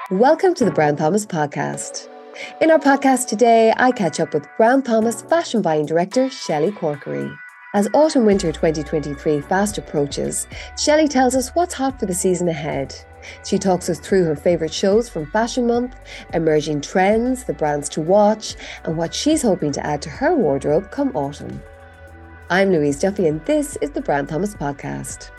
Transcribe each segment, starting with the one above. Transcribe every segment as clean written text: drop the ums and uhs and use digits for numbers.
Welcome to the Brown Thomas podcast. In our podcast today, I catch up with Brown Thomas fashion buying director Shelley Corkery. As autumn-winter 2023 fast approaches, Shelley tells us what's hot for the season ahead. She talks us through her favourite shows from Fashion Month, emerging trends, the brands to watch, and what she's hoping to add to her wardrobe come autumn. I'm Louise Duffy and this is the Brown Thomas podcast.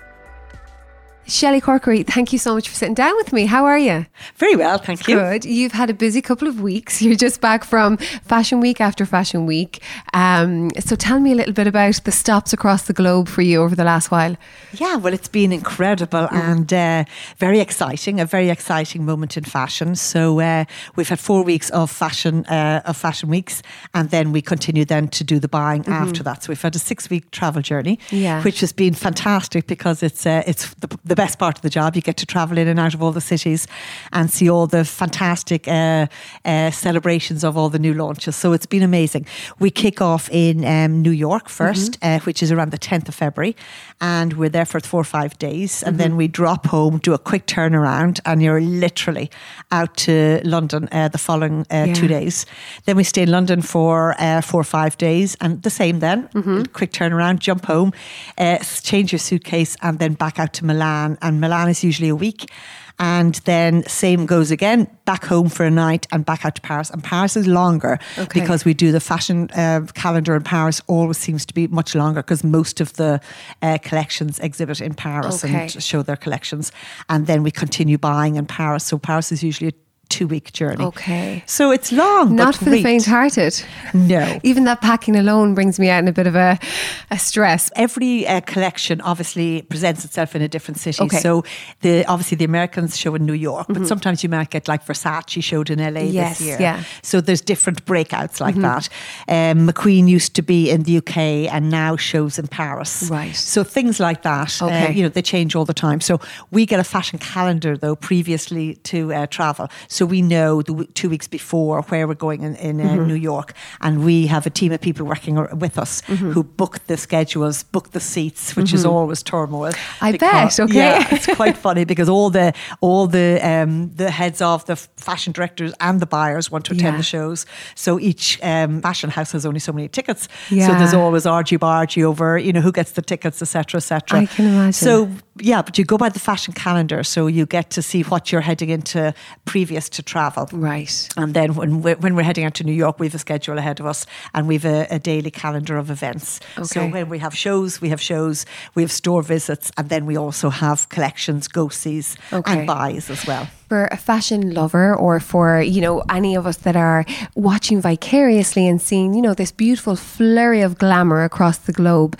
Shelley Corkery, thank you so much for sitting down with me. How are you? Very well, thank you. Good. You've had a busy couple of weeks. You're just back from Fashion Week after Fashion Week. So tell me a little bit about the stops across the globe for you over the last while. Yeah, well, it's been incredible and very exciting, a very exciting moment in fashion. So we've had 4 weeks of fashion weeks, and then we continue then to do the buying after that. So we've had a 6-week travel journey, which has been fantastic because it's the best part of the job. You get to travel in and out of all the cities and see all the fantastic celebrations of all the new launches. So it's been amazing. We kick off in New York first, which is around the 10th of February. And we're there for 4 or 5 days. And then we drop home, do a quick turnaround, and you're literally out to London the following 2 days. Then we stay in London for 4 or 5 days. And the same then, quick turnaround, jump home, change your suitcase, and then back out to Milan. And Milan is usually a week. And then same goes again, back home for a night and back out to Paris. And Paris is longer because we do the fashion calendar in Paris always seems to be much longer because most of the collections exhibit in Paris and show their collections. And then we continue buying in Paris. So Paris is usually a 2-week journey. Okay. So it's long, not for the faint-hearted. No. Even that packing alone brings me out in a bit of a stress. Every collection obviously presents itself in a different city. So obviously the Americans show in New York, but sometimes you might get like Versace showed in LA this year. Yeah. So there's different breakouts like that. McQueen used to be in the UK and now shows in Paris. Right. So things like that, they change all the time. So we get a fashion calendar though previously to travel. So we know 2 weeks before where we're going in New York, and we have a team of people working with us who book the schedules, book the seats, which is always turmoil. I bet. Okay, yeah, it's quite funny because all the heads of the fashion directors and the buyers want to attend the shows. So each fashion house has only so many tickets. Yeah. So there's always argy-bargy over who gets the tickets, etc., etc. I can imagine. So yeah, but you go by the fashion calendar, so you get to see what you're heading into previous to travel. Right. And then when we're heading out to New York, we have a schedule ahead of us and we have a daily calendar of events. Okay. So when we have shows, we have store visits, and then we also have collections, go-sees and buys as well. For a fashion lover or for, any of us that are watching vicariously and seeing, this beautiful flurry of glamour across the globe,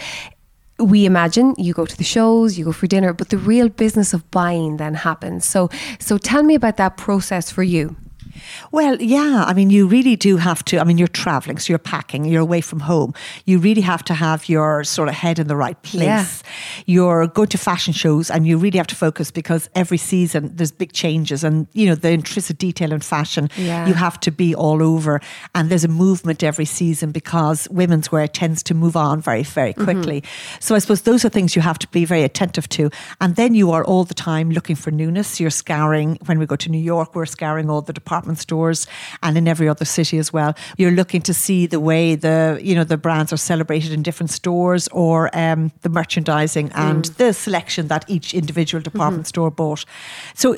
we imagine you go to the shows, you go for dinner, but the real business of buying then happens. So tell me about that process for you. Well, yeah, I mean, you really do have to, you're traveling, so you're packing, you're away from home. You really have to have your sort of head in the right place. Yeah. You're going to fashion shows and you really have to focus because every season there's big changes and, the intrinsic detail in fashion, you have to be all over. And there's a movement every season because women's wear tends to move on very, very quickly. So I suppose those are things you have to be very attentive to. And then you are all the time looking for newness. You're scouring, when we go to New York, we're scouring all the department stores and in every other city as well. You're looking to see the way the brands are celebrated in different stores or the merchandising and the selection that each individual department store bought. So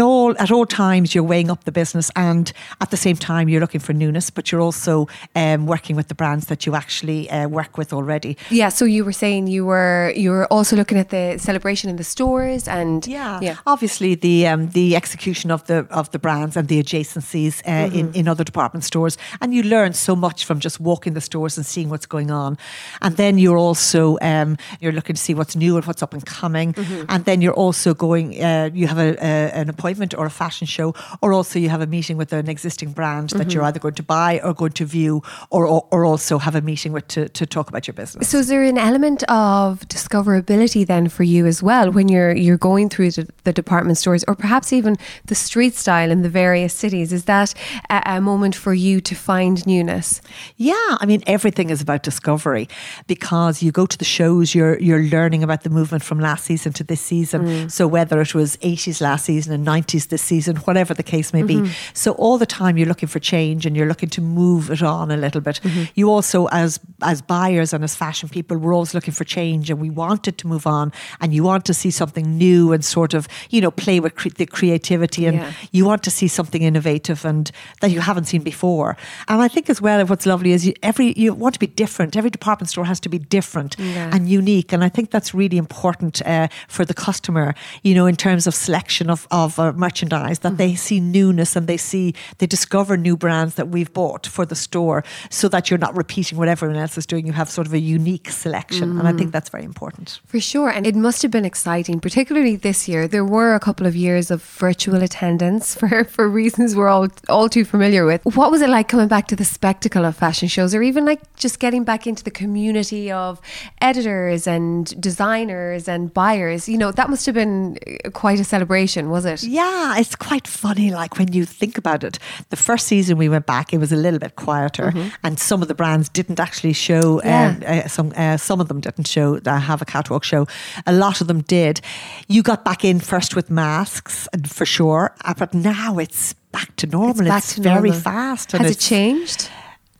at all times you're weighing up the business and at the same time you're looking for newness, but you're also working with the brands that you actually work with already. Yeah, so you were saying you were also looking at the celebration in the stores and obviously the execution of the brands and the adjacencies in other department stores, and you learn so much from just walking the stores and seeing what's going on. And then you're also you're looking to see what's new and what's up and coming. And then you're also going you have an appointment or a fashion show, or also you have a meeting with an existing brand that you're either going to buy or going to view, or also have a meeting with to talk about your business. So is there an element of discoverability then for you as well when you're going through the department stores, or perhaps even the street style in the various cities 90s? Is that a moment for you to find newness? Yeah, I mean, everything is about discovery, because you go to the shows, you're learning about the movement from last season to this season. So whether it was 80s last season and 90s this season, whatever the case may be. So all the time you're looking for change and you're looking to move it on a little bit. You also, as buyers and as fashion people, we're always looking for change, and we want it to move on, and you want to see something new and sort of, play with the creativity, and you want to see something innovative and that you haven't seen before. And I think as well, what's lovely is you want to be different. Every department store has to be different and unique, and I think that's really important for the customer, in terms of selection of merchandise, that they see newness and they discover new brands that we've bought for the store, so that you're not repeating what everyone else is doing. You have sort of a unique selection, and I think that's very important. For sure. And it must have been exciting, particularly this year. There were a couple of years of virtual attendance for reasons we're all too familiar with. What was it like coming back to the spectacle of fashion shows, or even like just getting back into the community of editors and designers and buyers? That must have been quite a celebration, was it? Yeah, it's quite funny, like when you think about it. The first season we went back, it was a little bit quieter, and some of the brands didn't actually show, some of them didn't show, have a catwalk show. A lot of them did. You got back in first with masks, for sure, but now it's back to normal. It's very fast. Has it changed?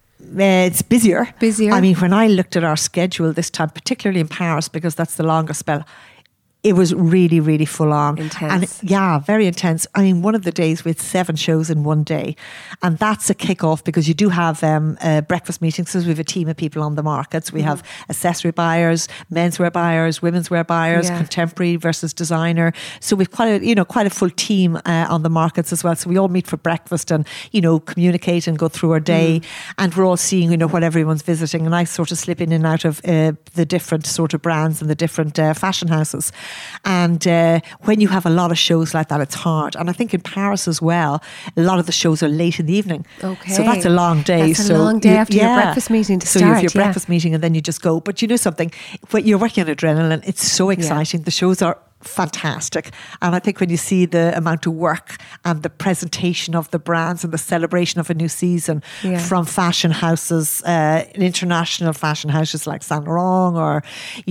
It's busier. I mean, when I looked at our schedule this time, particularly in Paris, because that's the longest spell, it was really, really full on. Intense. And very intense. I mean, one of the days we had 7 shows in one day. And that's a kick-off, because you do have breakfast meetings. So we have a team of people on the markets. We have accessory buyers, menswear buyers, womenswear buyers, contemporary versus designer. So we've quite a full team on the markets as well. So we all meet for breakfast and, communicate and go through our day. And we're all seeing, what everyone's visiting. And I sort of slip in and out of the different sort of brands and the different fashion houses. And when you have a lot of shows like that, it's hard. And I think in Paris as well, a lot of the shows are late in the evening. Okay. So that's a long day. That's a long day after your breakfast meeting to start. So you have your breakfast meeting and then you just go. But you know something, when you're working on adrenaline, it's so exciting. The shows are fantastic. And I think when you see the amount of work and the presentation of the brands and the celebration of a new season from fashion houses, international fashion houses like Saint Laurent or,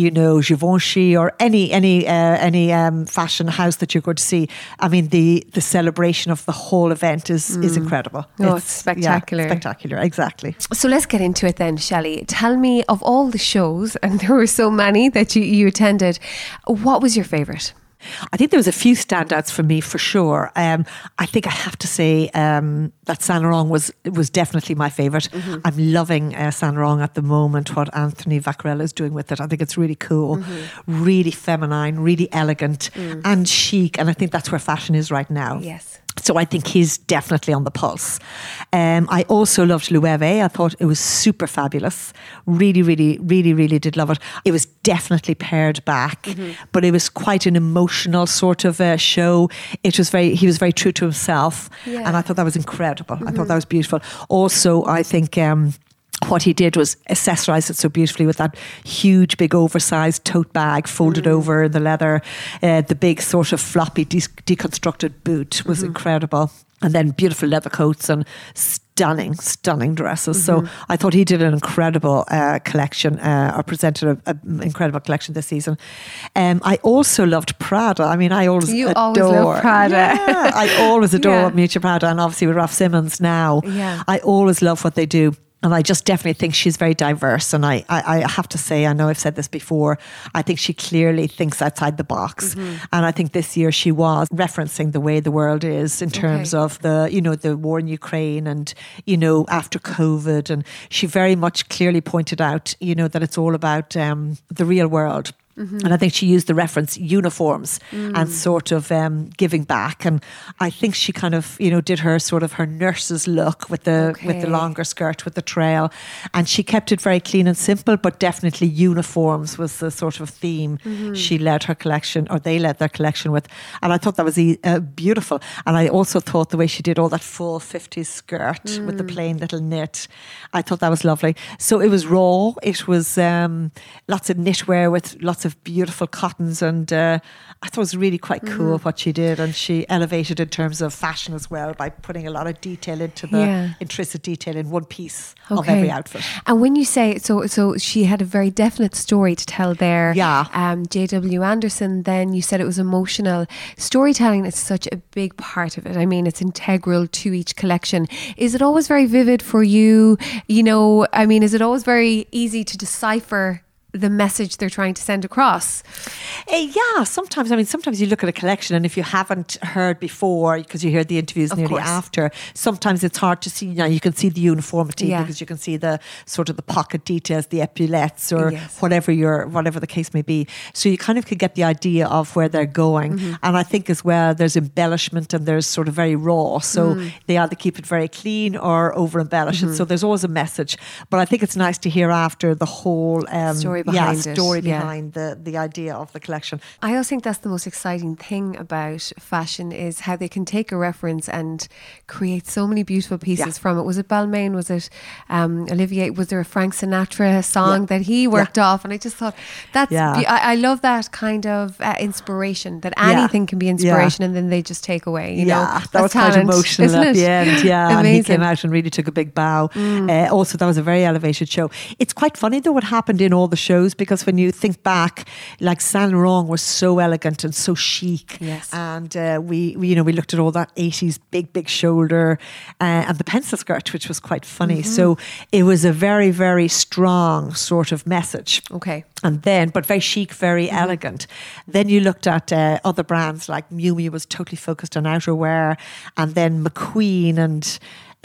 Givenchy or any fashion house that you're going to see, I mean, the celebration of the whole event is incredible. It's spectacular. Spectacular, exactly. So let's get into it then, Shelley. Tell me, of all the shows, and there were so many that you attended, what was your favourite? I think there was a few standouts for me, for sure. I think I have to say that Saint Laurent was definitely my favourite. I'm loving Saint Laurent at the moment, what Anthony Vaccarella is doing with it. I think it's really cool, really feminine, really elegant and chic. And I think that's where fashion is right now. Yes. So I think he's definitely on the pulse. I also loved Loewe. I thought it was super fabulous. Really, really, really, really did love it. It was definitely pared back, but it was quite an emotional sort of show. He was very true to himself. Yeah. And I thought that was incredible. I thought that was beautiful. Also, I think what he did was accessorize it so beautifully with that huge, big, oversized tote bag folded over in the leather. The big sort of floppy, deconstructed boot was incredible. And then beautiful leather coats and stunning dresses. So I thought he did an incredible collection, or presented an incredible collection this season. I also loved Prada. I mean, I always love Prada. Yeah, I always adore Miuccia Prada, and obviously with Raf Simons now. Yeah. I always love what they do. And I just definitely think she's very diverse. And I have to say, I know I've said this before, I think she clearly thinks outside the box. And I think this year she was referencing the way the world is in terms of the war in Ukraine and, after COVID. And she very much clearly pointed out, that it's all about the real world. And I think she used the reference uniforms and sort of giving back. And I think she kind of, did her sort of her nurse's look with the longer skirt, with the trail. And she kept it very clean and simple, but definitely uniforms was the sort of theme she led her collection, or they led their collection with. And I thought that was beautiful. And I also thought the way she did all that full 50s skirt with the plain little knit, I thought that was lovely. So it was raw. It was lots of knitwear with lots of of beautiful cottons, and I thought it was really quite cool what she did, and she elevated in terms of fashion as well by putting a lot of detail into the intrinsic detail in one piece of every outfit. And when you say so she had a very definite story to tell there. J.W. Anderson, then you said it was emotional. Storytelling is such a big part of it. I mean, it's integral to each collection. Is it always very vivid for you? You know, I mean, is it always very easy to decipher the message they're trying to send across? Sometimes. I mean, sometimes you look at a collection, and if you haven't heard before, because you hear the interviews nearly after, sometimes it's hard to see. You can see the uniformity because you can see the sort of the pocket details, the epaulettes, or whatever the case may be. So you kind of could get the idea of where they're going. And I think as well, there's embellishment and there's sort of very raw. So they either keep it very clean or over embellish it. So there's always a message. But I think it's nice to hear after the whole story behind the idea of the collection. I also think that's the most exciting thing about fashion, is how they can take a reference and create so many beautiful pieces from it. Was it Balmain? Was it Olivier? Was there a Frank Sinatra song that he worked off? And I just thought I love that kind of inspiration, that anything can be inspiration and then they just take away. You know, that was talent, quite emotional at the end. Amazing. And he came out and really took a big bow. Also, that was a very elevated show. It's quite funny though what happened in all the shows, because when you think back, like Saint Laurent was so elegant and so chic, and we looked at all that 80s big shoulder and the pencil skirt, which was quite funny. So it was a very, very strong sort of message. And then, but very chic, very elegant. Then you looked at other brands like Miu Miu was totally focused on outerwear, and then McQueen and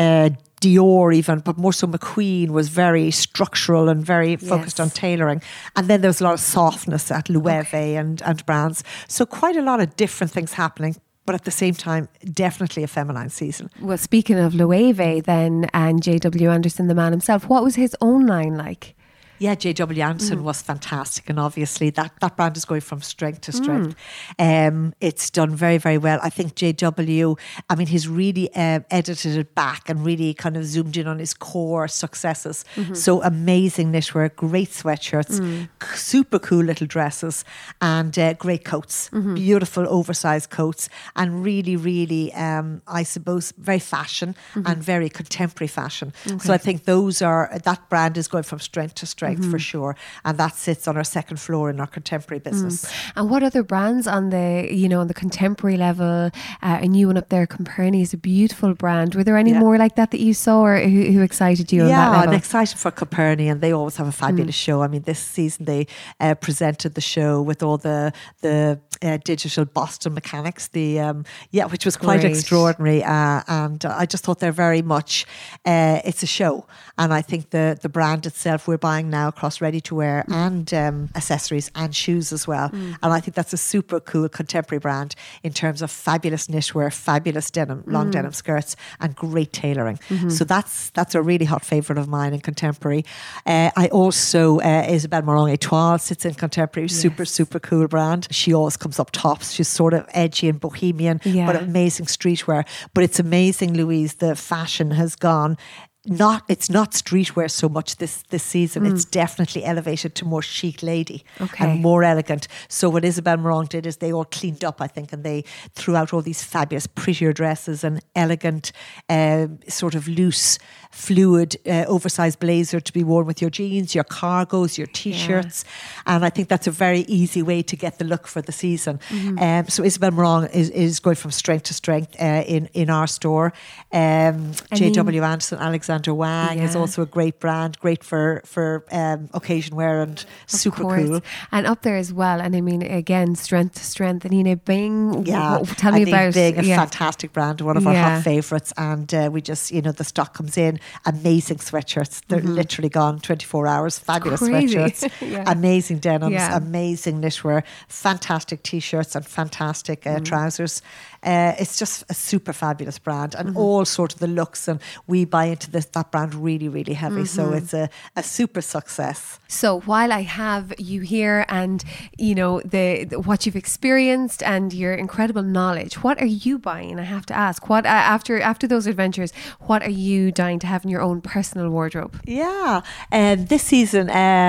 Dior even, but more so McQueen was very structural and very focused on tailoring. And then there was a lot of softness at Loewe and brands. So quite a lot of different things happening, but at the same time, definitely a feminine season. Well, speaking of Loewe then, and J.W. Anderson, the man himself, what was his own line like? Yeah, J.W. Anderson was fantastic, and obviously that brand is going from strength to strength. It's done very, very well. I think J.W., I mean, he's really edited it back and really kind of zoomed in on his core successes. So amazing knitwear, great sweatshirts, super cool little dresses, and great coats, beautiful oversized coats, and really, really, I suppose, very fashion and very contemporary fashion. So I think that brand is going from strength to strength. For sure, and that sits on our second floor in our contemporary business. And what other brands on the contemporary level? A new one up there, Coperni, is a beautiful brand. Were there any more like that you saw, or who excited you on that level? I'm excited for Coperni, and they always have a fabulous show. I mean, this season they presented the show with all the digital Boston mechanics, which was quite extraordinary, and I just thought they're very much it's a show, and I think the brand itself, we're buying now across ready to wear and accessories and shoes as well, and I think that's a super cool contemporary brand in terms of fabulous knitwear, fabulous denim, long denim skirts, and great tailoring. So that's a really hot favourite of mine in contemporary. I also Isabelle Marant-Étoile sits in contemporary, super cool brand. She always comes up tops. She's sort of edgy and bohemian, but amazing streetwear. But it's amazing, Louise, the fashion has gone. It's not streetwear so much this season. It's definitely elevated to more chic lady and more elegant. So what Isabelle Marant did is they all cleaned up, I think, and they threw out all these fabulous, prettier dresses and elegant, sort of loose, fluid, oversized blazer to be worn with your jeans, your cargos, your t-shirts. And I think that's a very easy way to get the look for the season. So Isabelle Marant is going from strength to strength in our store. J.W. Anderson, Alexander Wang is also a great brand, great for occasion wear and super cool. And up there as well, and I mean, again, strength to strength. Nina Bing, tell me about Bing, a fantastic brand, one of our hot favourites, and we just, the stock comes in, amazing sweatshirts, they're literally gone 24 hours, fabulous sweatshirts, amazing denims, amazing knitwear, fantastic t-shirts and fantastic trousers. It's just a super fabulous brand, and all sort of the looks, and we buy into the that brand really, really heavy. So it's a super success. So while I have you here and, you know, the what you've experienced and your incredible knowledge, what are you buying? I have to ask, what after those adventures, what are you dying to have in your own personal wardrobe? Yeah, this season,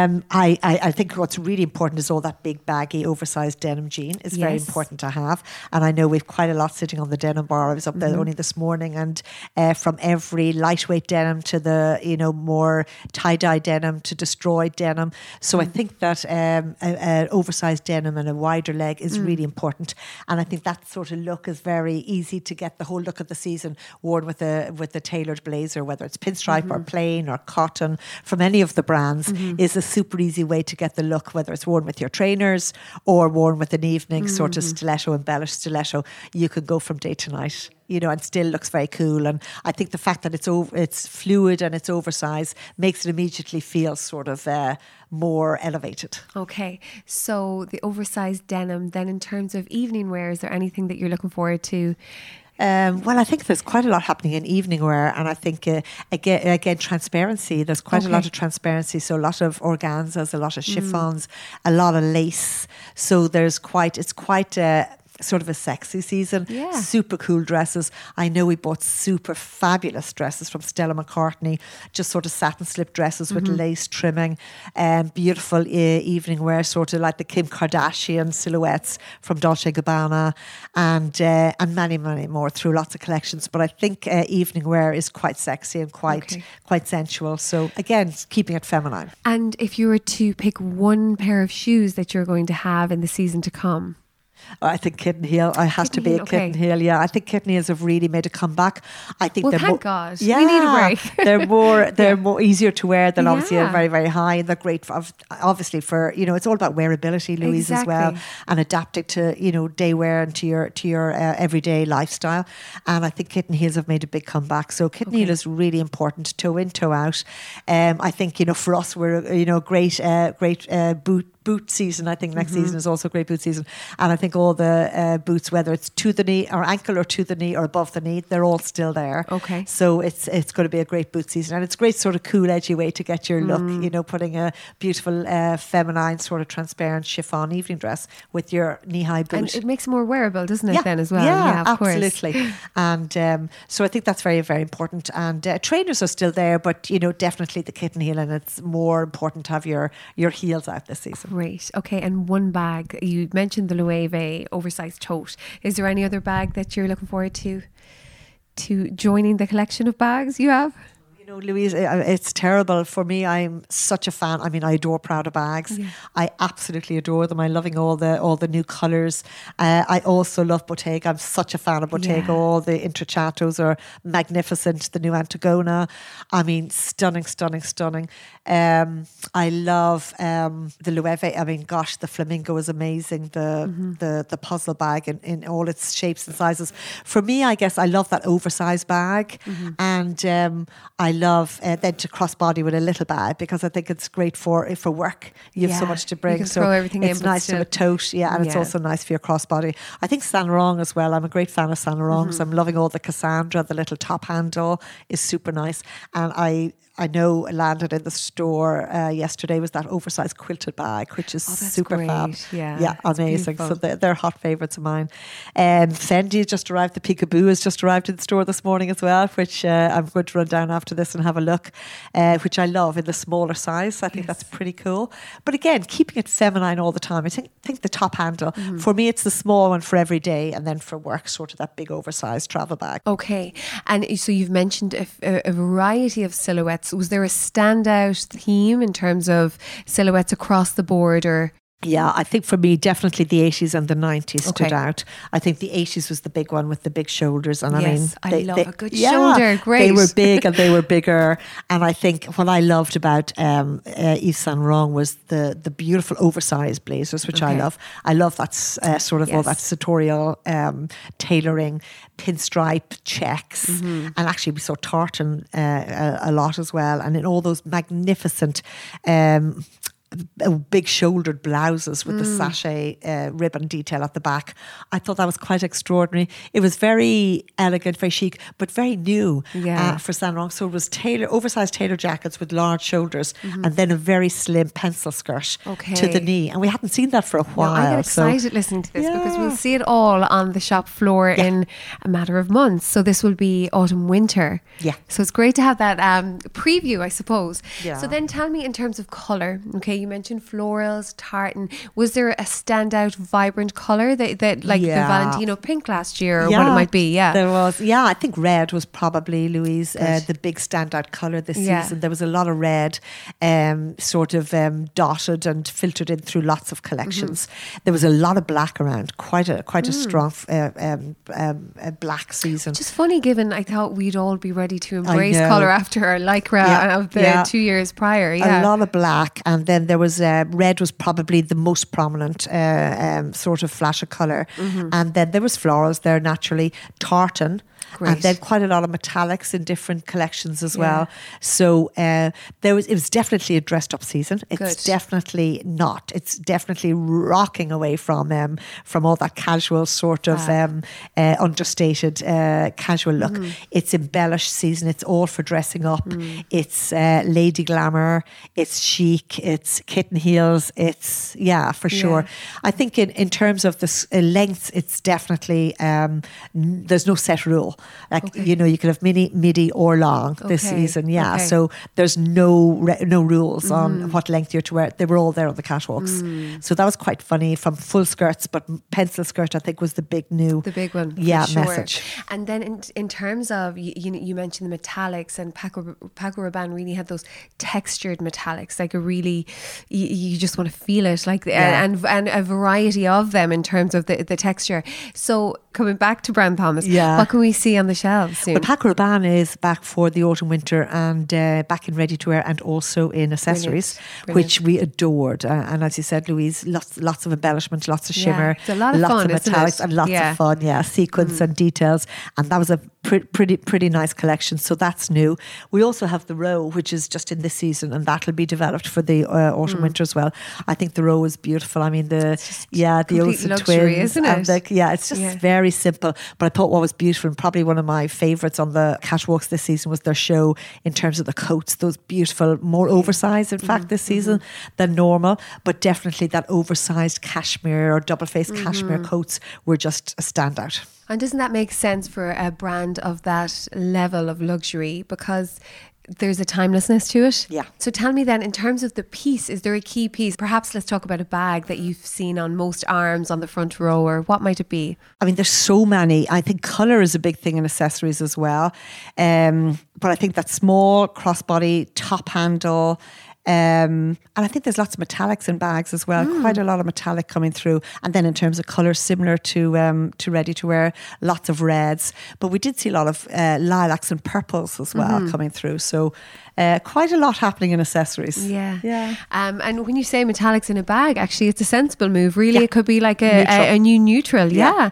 I think what's really important is all that big baggy oversized denim jean is very important to have. And I know we've quite a lot sitting on the denim bar. I was up there only this morning, and from every lightweight denim to the, you know, more tie-dye denim to destroyed denim. So I think that an oversized denim and a wider leg is really important. And I think that sort of look is very easy to get the whole look of the season worn with a tailored blazer, whether it's pinstripe or plain or cotton from any of the brands, is a super easy way to get the look, whether it's worn with your trainers or worn with an evening sort of stiletto, embellished stiletto. You could go from day to night, you know, and still looks very cool. And I think the fact that it's fluid and it's oversized makes it immediately feel sort of more elevated. Okay, so the oversized denim, then in terms of evening wear, is there anything that you're looking forward to? Well, I think there's quite a lot happening in evening wear, and I think again transparency. There's quite a lot of transparency, so a lot of organzas, a lot of chiffons, a lot of lace. So it's quite sort of a sexy season. Super cool dresses. I know we bought super fabulous dresses from Stella McCartney, just sort of satin slip dresses with lace trimming, beautiful evening wear, sort of like the Kim Kardashian silhouettes from Dolce & Gabbana, and many, many more through lots of collections. But I think evening wear is quite sexy and quite sensual. So again, keeping it feminine. And if you were to pick one pair of shoes that you're going to have in the season to come? I think Kitten Heel. I has to be a Kitten Heel. Yeah, I think Kitten Heels have really made a comeback. I think they're thank God. Yeah, we need a break. they're more easier to wear. They're obviously very, very high, and they're great obviously for, you know, it's all about wearability, Louise, as well, and adapting to, you know, day wear and to your everyday lifestyle. And I think Kitten Heels have made a big comeback. So Kitten Heel is really important, toe in, toe out. I think, you know, for us, we're, you know, great boot season. I think next season is also a great boot season, and I think all the boots, whether it's to the knee or ankle or to the knee or above the knee, they're all still there. So it's going to be a great boot season, and it's a great sort of cool edgy way to get your look, you know, putting a beautiful feminine sort of transparent chiffon evening dress with your knee-high boot, and it makes it more wearable, doesn't it? Then as well. Of absolutely course. And so I think that's very, very important. And trainers are still there, but, you know, definitely the Kitten Heel, and it's more important to have your heels out this season. Great. Okay, and one bag. You mentioned the Loewe oversized tote. Is there any other bag that you're looking forward to joining the collection of bags you have? You know, Louise, it's terrible for me. I'm such a fan. I mean, I adore Prada bags. I absolutely adore them. I'm loving all the new colours. I also love Bottega. I'm such a fan of Bottega. All the Intrecciatos are magnificent. The new Antigona, I mean, stunning. I love the Loewe. I mean, gosh, the flamingo is amazing. The puzzle bag in all its shapes and sizes. For me, I guess I love that oversized bag, and I love then to crossbody with a little bag, because I think it's great for work. You have so much to bring, you can throw everything it's in, nice to have a tote, and it's also nice for your crossbody. I think Saint Laurent as well. I'm a great fan of Saint Laurent, so I'm loving all the Cassandra. The little top handle is super nice, and I know landed in the store yesterday was that oversized quilted bag, which is super fab. Yeah, amazing. So they're hot favourites of mine. Fendi just arrived. The Peekaboo has just arrived in the store this morning as well, which I'm going to run down after this and have a look, which I love in the smaller size. I think that's pretty cool. But again, keeping it feminine all the time. I think the top handle, for me, it's the small one for every day, and then for work, sort of that big oversized travel bag. Okay. And so you've mentioned a variety of silhouettes. Was there a standout theme in terms of silhouettes across the board, or? Yeah, I think for me, definitely the 80s and the 90s stood out. I think the 80s was the big one with the big shoulders. And I love a good shoulder. Great. They were big and they were bigger. And I think what I loved about Yves Saint Laurent was the beautiful oversized blazers, which I love. I love that sort of all that sartorial tailoring, pinstripe checks. And actually we saw tartan a lot as well. And in all those magnificent big shouldered blouses with the sachet ribbon detail at the back. I thought that was quite extraordinary. It was very elegant, very chic, but very new for Saint Laurent. So it was oversized tailor jackets with large shoulders and then a very slim pencil skirt to the knee. And we hadn't seen that for a while. I get excited listening to this because we'll see it all on the shop floor in a matter of months. So this will be autumn, winter. Yeah. So it's great to have that preview, I suppose. Yeah. So then tell me in terms of colour. Okay, you mentioned florals, tartan. Was there a standout, vibrant colour that like the Valentino pink last year or what it might be? Yeah. There was. Yeah, I think red was probably, Louise, the big standout colour this season. There was a lot of red sort of dotted and filtered in through lots of collections. There was a lot of black around, quite a strong black season. Which is funny given I thought we'd all be ready to embrace colour after our lycra of the 2 years prior. A lot of black, and then there was red was probably the most prominent sort of flash of colour. And then there was florals there naturally, tartan. Great. And then quite a lot of metallics in different collections as well. So it was definitely a dressed up season. It's definitely not. It's definitely rocking away from all that casual sort of understated casual look. It's embellished season. It's all for dressing up. It's lady glamour. It's chic. It's kitten heels. It's for sure. I think in terms of the lengths, it's definitely there's no set rule. Like you could have midi or long this season. So there's no rules on what length you're to wear. They were all there on the catwalks. So that was quite funny. From full skirts, but pencil skirt I think was the big one. Message. And then in terms of you mentioned the metallics, and Paco Rabanne really had those textured metallics, like a really you just want to feel it, like and a variety of them in terms of the texture. So coming back to Brown Thomas, what can we see on the shelves soon? Well, Paco Rabanne is back for the autumn winter and back in ready to wear and also in accessories, which we adored. And as you said, Louise, lots of embellishment, lots of shimmer, it's a lot of lots fun, of metallics and lots of fun, sequins and details. And that was a pretty nice collection. So that's new. We also have the row, which is just in this season, and that'll be developed for the autumn winter as well. I think the row is beautiful. I mean the Olsen luxury, twins, isn't it? It's just very simple. But I thought what was beautiful and probably one of my favourites on the catwalks this season was their show in terms of the coats. Those beautiful, more oversized in fact this season than normal, but definitely that oversized cashmere or double faced cashmere coats were just a standout. And doesn't that make sense for a brand of that level of luxury, because there's a timelessness to it? Yeah. So tell me then, in terms of the piece, is there a key piece? Perhaps let's talk about a bag that you've seen on most arms on the front row, or what might it be? I mean, there's so many. I think colour is a big thing in accessories as well. But I think that small crossbody, top handle, and I think there's lots of metallics in bags as well. Quite a lot of metallic coming through. And then in terms of colours, similar to ready to wear, lots of reds. But we did see a lot of lilacs and purples as well coming through. So quite a lot happening in accessories. Yeah. And when you say metallics in a bag, actually, it's a sensible move. Really, it could be like a new neutral.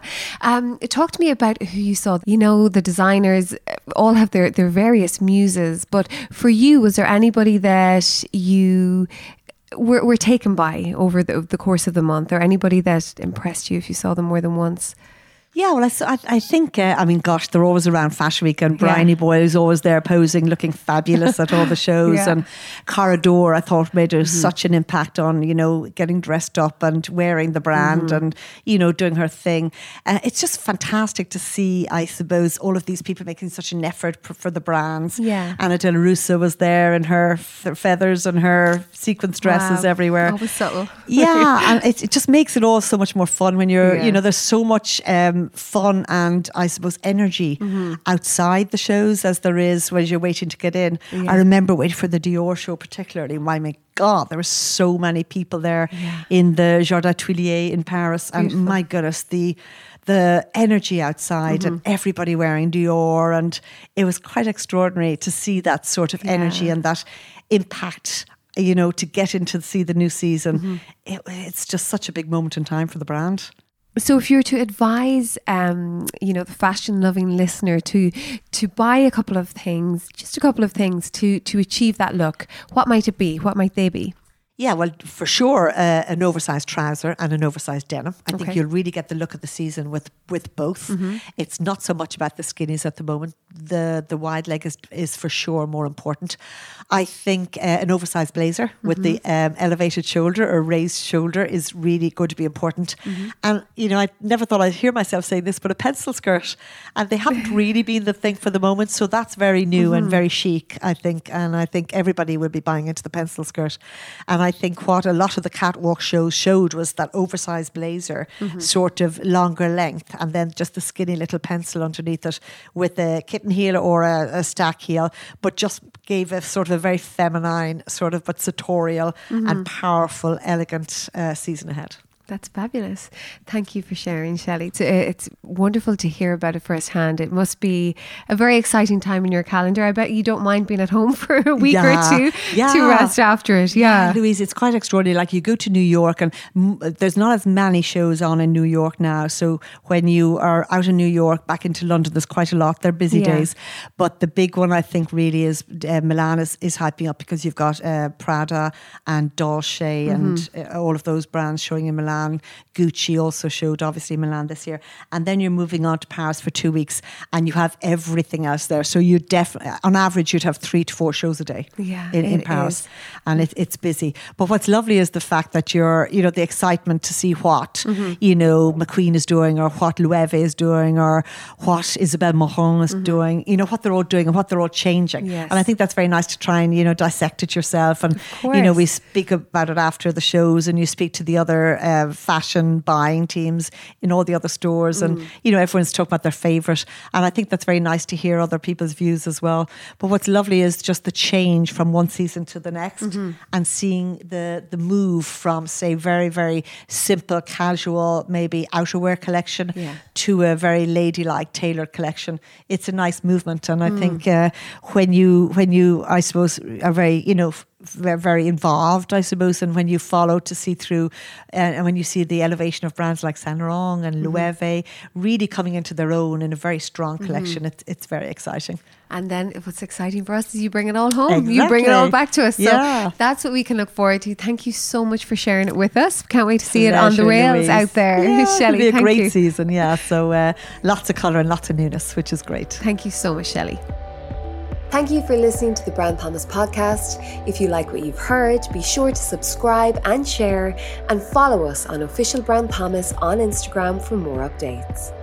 Talk to me about who you saw. The designers all have their various muses. But for you, was there anybody that you were taken by over the course of the month, or anybody that impressed you if you saw them more than once? Yeah, well, I think, they're always around Fashion Week, and Bryony Boyle is always there posing, looking fabulous at all the shows. And Cara Dor, I thought, made such an impact on, getting dressed up and wearing the brand and, doing her thing. It's just fantastic to see, I suppose, all of these people making such an effort for the brands. Yeah. Anna De La Russa was there in her feathers and her sequence dresses everywhere. Always subtle. And it just makes it all so much more fun when you're, there's so much fun and I suppose energy outside the shows as there is when you're waiting to get in. I remember waiting for the Dior show particularly. My God, there were so many people there in the Jardin Tuileries in Paris. Beautiful. And my goodness, the energy outside and everybody wearing Dior, and it was quite extraordinary to see that sort of energy and that impact, to get in to see the new season. It's just such a big moment in time for the brand. So if you were to advise, the fashion-loving listener to buy a couple of things to achieve that look, what might it be? What might they be? Yeah, well, for sure, an oversized trouser and an oversized denim. I think you'll really get the look of the season with both. It's not so much about the skinnies at the moment. The wide leg is for sure more important. I think an oversized blazer with the elevated shoulder or raised shoulder is really going to be important. And, you know, I never thought I'd hear myself say this, but a pencil skirt. And they haven't really been the thing for the moment. So that's very new and very chic, I think. And I think everybody will be buying into the pencil skirt. And I think what a lot of the catwalk shows showed was that oversized blazer, sort of longer length, and then just the skinny little pencil underneath it with a kitten heel or a stack heel, but just gave a sort of a very feminine, sort of but sartorial and powerful, elegant season ahead. That's fabulous. Thank you for sharing, Shelley. It's wonderful to hear about it firsthand. It must be a very exciting time in your calendar. I bet you don't mind being at home for a week or two to rest after it. Yeah, Louise, it's quite extraordinary. Like you go to New York and there's not as many shows on in New York now. So when you are out in New York, back into London, there's quite a lot. They're busy days. But the big one, I think, really is Milan is hyping up because you've got Prada and Dolce and all of those brands showing in Milan. Gucci also showed obviously Milan this year, and then you're moving on to Paris for 2 weeks and you have everything else there, so you definitely on average you'd have 3 to 4 shows a day in Paris, and it's busy. But what's lovely is the fact that you're, you know, the excitement to see what you know McQueen is doing, or what Loewe is doing, or what Isabelle Marant is doing, you know, what they're all doing and what they're all changing. And I think that's very nice to try and, you know, dissect it yourself. And you know, we speak about it after the shows, and you speak to the other fashion buying teams in all the other stores, and you know, everyone's talking about their favourite, and I think that's very nice to hear other people's views as well. But what's lovely is just the change from one season to the next, and seeing the move from, say, very, very simple, casual, maybe outerwear collection to a very ladylike tailored collection. It's a nice movement, and I think when you I suppose are very, you know, very involved, I suppose, and when you follow to see through, and when you see the elevation of brands like Saint Laurent and Loewe really coming into their own in a very strong collection, it's very exciting. And then what's exciting for us is you bring it all home. You bring it all back to us. So that's what we can look forward to. Thank you so much for sharing it with us. Can't wait to see it on the rails, Louise, out there. Shelley, it'll be a great season. So lots of colour and lots of newness, which is great. Thank you so much, Shelley. Thank you for listening to the Brown Thomas podcast. If you like what you've heard, be sure to subscribe and share, and follow us on Official Brown Thomas on Instagram for more updates.